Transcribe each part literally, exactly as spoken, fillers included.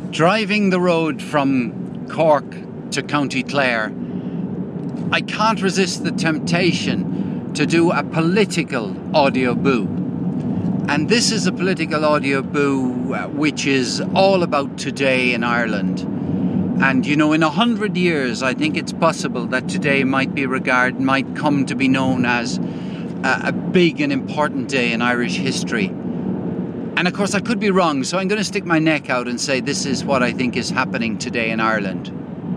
Driving the road from Cork to County Clare, I can't resist the temptation to do a political audio boo. And this is a political audio boo uh, which is all about today in Ireland. And, you know, in a hundred years, I think it's possible that today might be regarded, might come to be known as a, a big and important day in Irish history. And of course, I could be wrong, so I'm going to stick my neck out and say this is what I think is happening today in Ireland.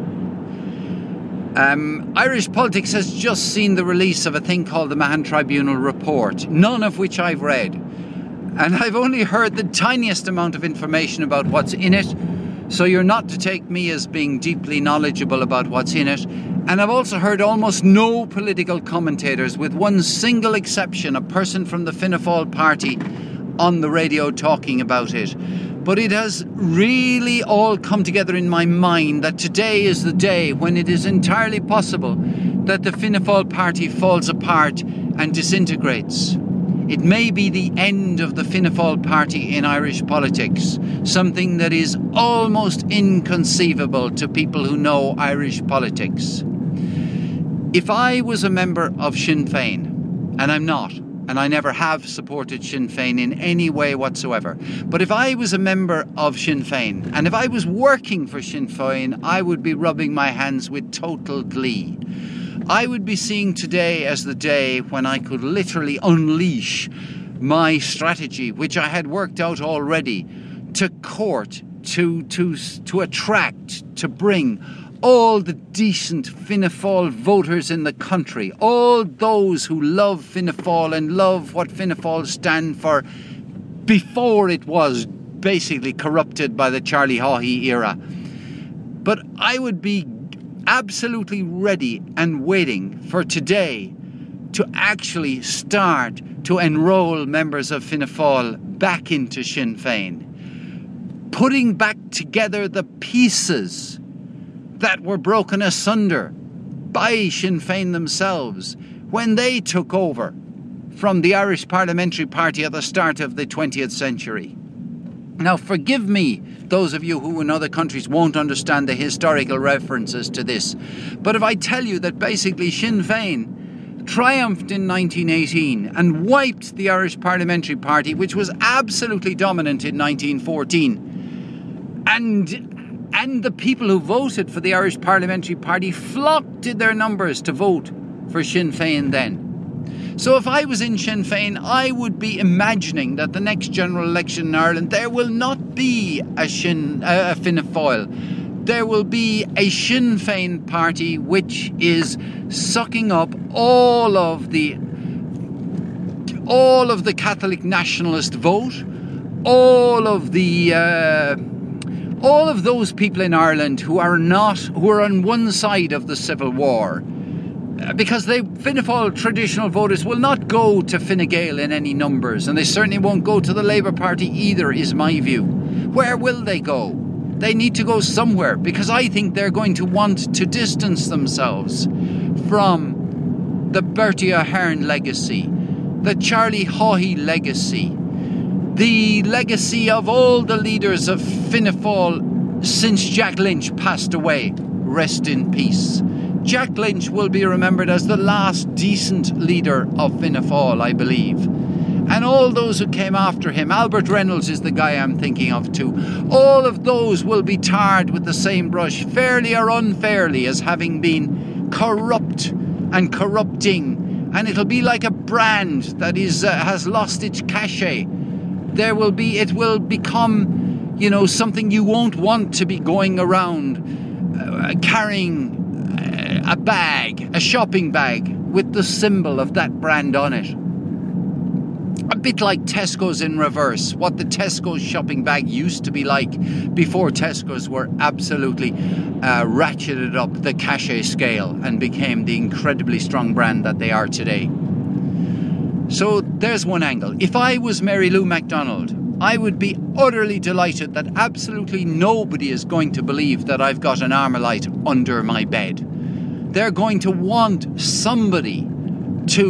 Um, Irish politics has just seen the release of a thing called the Mahon Tribunal Report, none of which I've read. And I've only heard the tiniest amount of information about what's in it, so you're not to take me as being deeply knowledgeable about what's in it. And I've also heard almost no political commentators, with one single exception, a person from the Fianna Fáil party, on the radio talking about it. But it has really all come together in my mind that today is the day when it is entirely possible that the Fianna Fáil party falls apart and disintegrates. It may be the end of the Fianna Fáil party in Irish politics, something that is almost inconceivable to people who know Irish politics. If I was a member of Sinn Féin, and I'm not, and I never have supported Sinn Féin in any way whatsoever. But if I was a member of Sinn Féin, and if I was working for Sinn Féin, I would be rubbing my hands with total glee. I would be seeing today as the day when I could literally unleash my strategy, which I had worked out already, to court, to, to, to attract, to bring all the decent Fianna Fáil voters in the country, all those who love Fianna Fáil and love what Fianna Fáil stand for before it was basically corrupted by the Charlie Haughey era. But I would be absolutely ready and waiting for today to actually start to enrol members of Fianna Fáil back into Sinn Féin, putting back together the pieces that were broken asunder by Sinn Féin themselves when they took over from the Irish Parliamentary Party at the start of the twentieth century. Now, forgive me, those of you who in other countries won't understand the historical references to this, but if I tell you that basically Sinn Féin triumphed in nineteen eighteen and wiped the Irish Parliamentary Party, which was absolutely dominant in nineteen fourteen, and And the people who voted for the Irish Parliamentary Party flocked in their numbers to vote for Sinn Féin then. So if I was in Sinn Féin, I would be imagining that the next general election in Ireland, there will not be a, Sinn, uh, a Fianna Fáil. There will be a Sinn Féin party which is sucking up all of the all of the Catholic nationalist vote, all of the uh, all of those people in Ireland who are not, who are on one side of the civil war, because they Fianna Fáil traditional voters will not go to Fine Gael in any numbers, and they certainly won't go to the Labour Party either, is my view. Where will they go? They need to go somewhere, because I think they're going to want to distance themselves from the Bertie Ahern legacy, the Charlie Haughey legacy, the legacy of all the leaders of Fianna Fáil since Jack Lynch passed away. Rest in peace. Jack Lynch will be remembered as the last decent leader of Fianna Fáil, I believe. And all those who came after him, Albert Reynolds is the guy I'm thinking of too, all of those will be tarred with the same brush, fairly or unfairly, as having been corrupt and corrupting. And it'll be like a brand that is uh, has lost its cachet. There will be, it will become, you know, something you won't want to be going around uh, carrying a bag, a shopping bag, with the symbol of that brand on it. A bit like Tesco's in reverse, what the Tesco's shopping bag used to be like before Tesco's were absolutely uh, ratcheted up the cachet scale and became the incredibly strong brand that they are today. So there's one angle. If I was Mary Lou MacDonald, I would be utterly delighted that absolutely nobody is going to believe that I've got an Armalite under my bed. They're going to want somebody to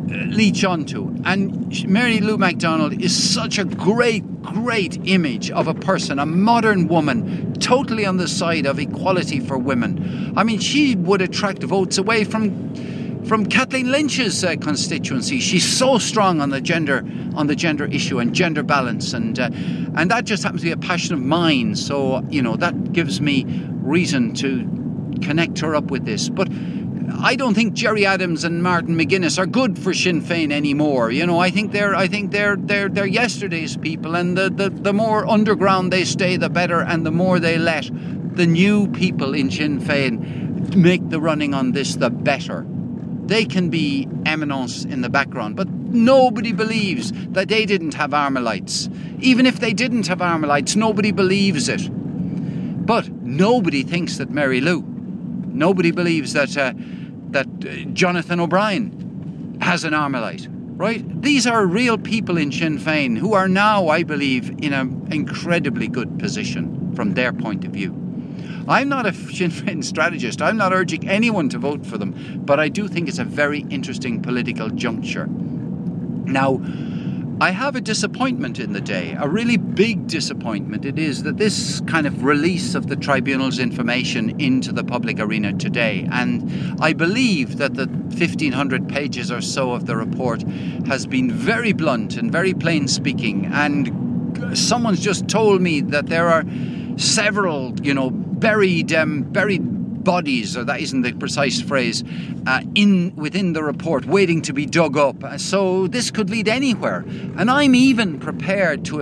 leech onto. And Mary Lou McDonald is such a great, great image of a person, a modern woman, totally on the side of equality for women. I mean, she would attract votes away from from Kathleen Lynch's uh, constituency. She's so strong on the gender on the gender issue and gender balance, and uh, and that just happens to be a passion of mine. So, you know, that gives me reason to connect her up with this. But I don't think Gerry Adams and Martin McGuinness are good for Sinn Féin anymore. You know, I think they're I think they're they're they're yesterday's people, and the, the, the more underground they stay, the better, and the more they let the new people in Sinn Féin make the running on this, the better. They can be eminence in the background, but nobody believes that they didn't have Armalites. Even if they didn't have Armalites, nobody believes it. But nobody thinks that Mary Lou, nobody believes that uh, that uh, Jonathan O'Brien has an Armalite, right? These are real people in Sinn Féin who are now, I believe, in an incredibly good position from their point of view. I'm not a Sinn Féin strategist. I'm not urging anyone to vote for them, but I do think it's a very interesting political juncture. Now, I have a disappointment in the day, a really big disappointment. It is that this kind of release of the tribunal's information into the public arena today, and I believe that the fifteen hundred pages or so of the report has been very blunt and very plain speaking, and someone's just told me that there are several, you know, buried um, buried bodies, or that isn't the precise phrase, uh, in within the report waiting to be dug up. So this could lead anywhere. And I'm even prepared to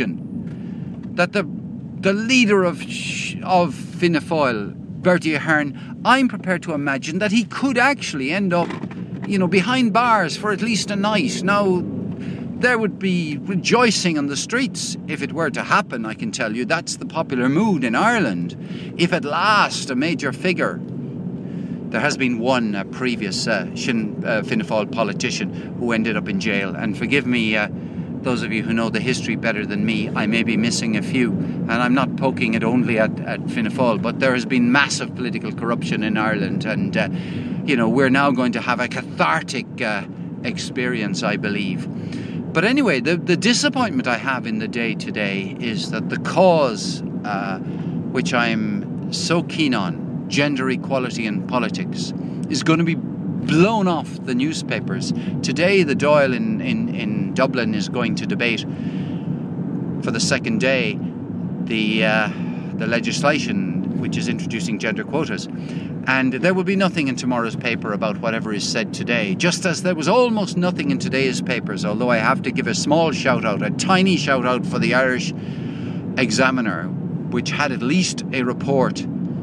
imagine that the the leader of of Fianna Fáil, Bertie Ahern, I'm prepared to imagine that he could actually end up, you know, behind bars for at least a night. Now, there would be rejoicing on the streets if it were to happen, I can tell you. That's the popular mood in Ireland. If at last a major figure, there has been one uh, previous uh, Sinn uh, Fianna Fáil politician who ended up in jail. And forgive me, uh, those of you who know the history better than me, I may be missing a few. And I'm not poking it only at, at Fianna Fáil, but there has been massive political corruption in Ireland. And, uh, you know, we're now going to have a cathartic uh, experience, I believe. But anyway, the, the disappointment I have in the day today is that the cause, uh, which I'm so keen on, gender equality in politics, is going to be blown off the newspapers. Today, the Dáil in, in, in Dublin is going to debate for the second day the uh, the legislation which is introducing gender quotas. And there will be nothing in tomorrow's paper about whatever is said today, just as there was almost nothing in today's papers, although I have to give a small shout out, a tiny shout out for the Irish Examiner, which had at least a report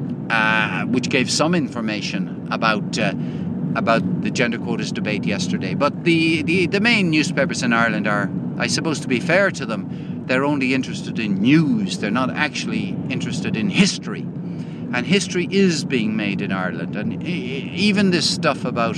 uh, which gave some information about uh, about the gender quotas debate yesterday. But the, the, the main newspapers in Ireland are, I suppose, to be fair to them, they're only interested in news. They're not actually interested in history. And history is being made in Ireland. And even this stuff about,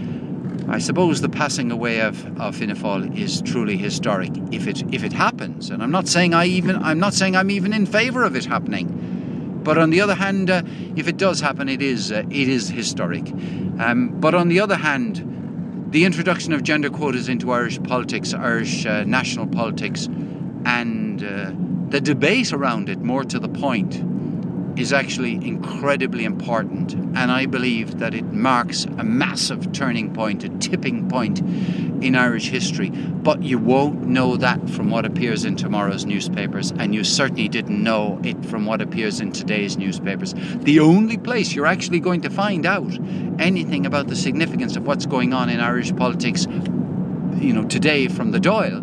I suppose, the passing away of, of Fianna Fáil is truly historic if it if it happens. And I'm not saying I even I'm not saying I'm even in favour of it happening. But on the other hand, uh, if it does happen, it is uh, it is historic. Um, but on the other hand, the introduction of gender quotas into Irish politics, Irish uh, national politics, and uh, the debate around it, more to the point, is actually incredibly important, and I believe that it marks a massive turning point, a tipping point in Irish history. But you won't know that from what appears in tomorrow's newspapers, and you certainly didn't know it from what appears in today's newspapers. The only place you're actually going to find out anything about the significance of what's going on in Irish politics, you know, today from the Dáil,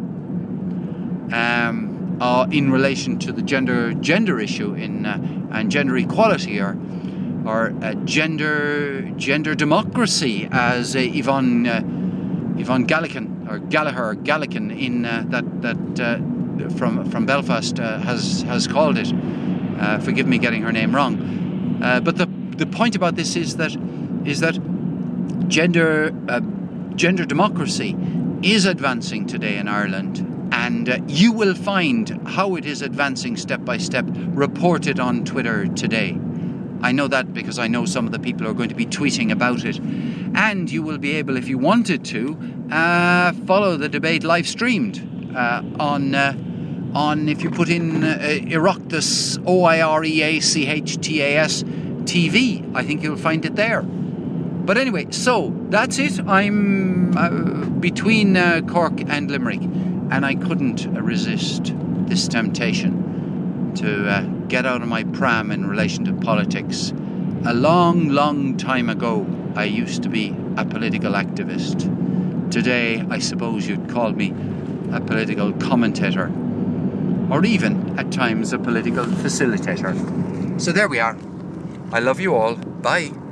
um, Uh, in relation to the gender gender issue in uh, and gender equality, or or uh, gender gender democracy, as uh, Yvonne uh, Yvonne Gallican or Gallagher or Gallican in uh, that that uh, from from Belfast uh, has has called it. Uh, forgive me getting her name wrong, uh, but the the point about this is that is that gender uh, gender democracy is advancing today in Ireland. And uh, you will find how it is advancing step by step reported on Twitter today. I know that because I know some of the people who are going to be tweeting about it. And you will be able, if you wanted to, uh, follow the debate live streamed uh, on, uh, on if you put in uh, Oireachtas, O I R E A C H T A S T V. I think you'll find it there. But anyway, so that's it. I'm uh, between uh, Cork and Limerick, and I couldn't resist this temptation to uh, get out of my pram in relation to politics. A long, long time ago, I used to be a political activist. Today, I suppose you'd call me a political commentator, or even, at times, a political facilitator. So there we are. I love you all. Bye.